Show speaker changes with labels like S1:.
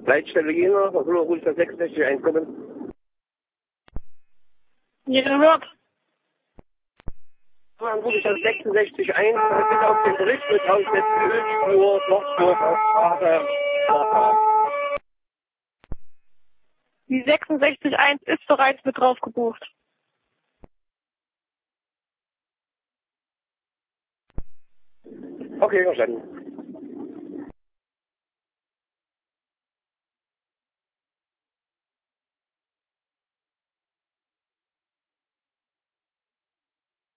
S1: Leitstelle Jena, was soll ruhig das 66 kommen?
S2: Jeder hört.
S1: Dann rufe ich das 66 ein, bitte auf den Bericht mit aussetzen, Ölspur, Lochspur, Straße.
S2: Die 66.1 ist bereits mit drauf gebucht.
S1: Okay, verstanden.